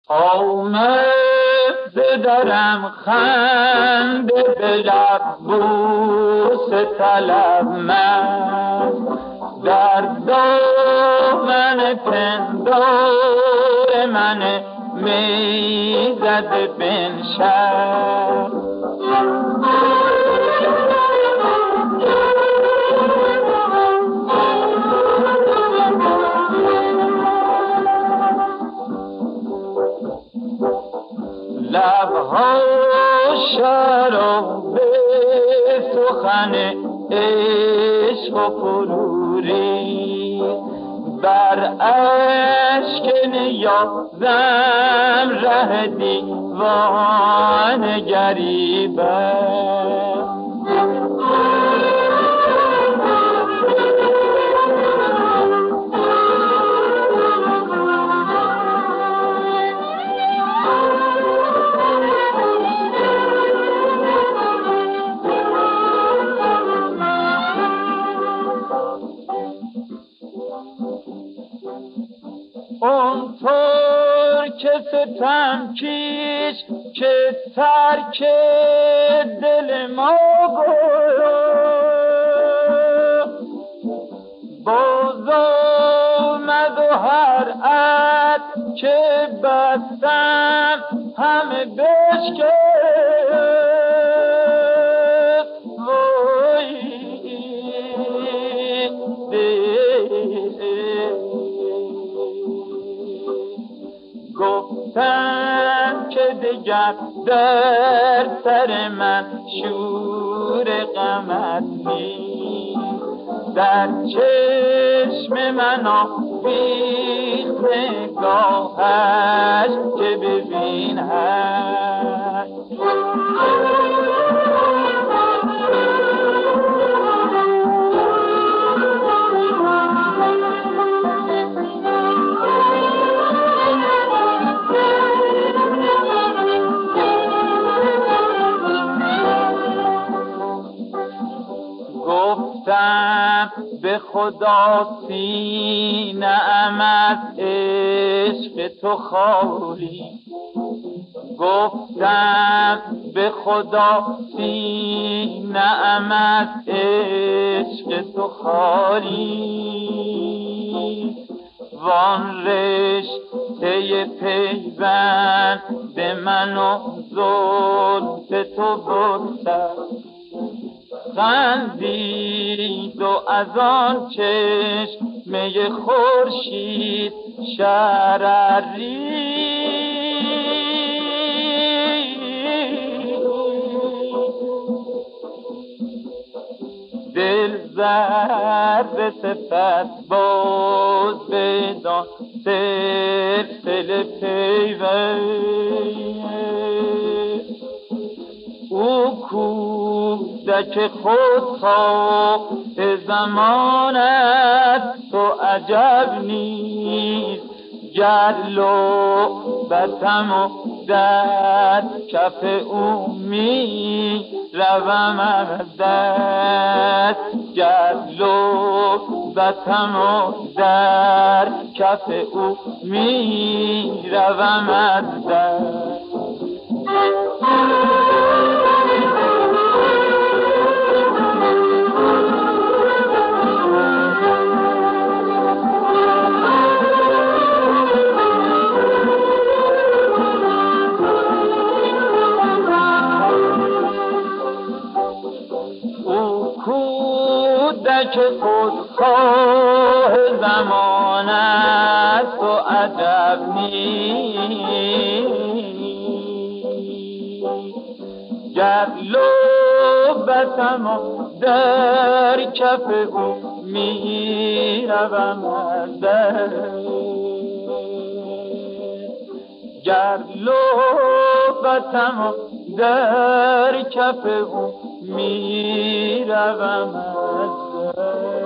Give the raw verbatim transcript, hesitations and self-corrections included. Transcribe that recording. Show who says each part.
Speaker 1: آمده درم خنده به لب بوسه طلب من در دامن پندار من می زده بنشست لبها شراب سخن عشق و غروری بر اشک نیازم ره دیوان گریبه اونطور که ستم کیش که ترک دل ما گفت باز آمد و هر عد که بستم همه بشکست گفتم که دیگر در سر من شور غمت نیست در چشم من آویخت نگاهش که ببین هست گفتم به خدا سینه‌ام از عشق تو خالی گفتم به خدا سینه‌ام از عشق تو خالی وان رشته پیوند به من و زلف تو بردم خندید و از آن چشمه خورشید شرری دل ذره صفت باز بدان سلسله پیوند او کودک خود تا زمان است و عجب نیست گر لعبتم و در کف او می روم از دست گر لعبتم و در کف او می روم از دست کودک خودخواه زمان است و عجب نیست گر لعبتم و در کف او می روم از دست گر لعبتم و در کف او می روم از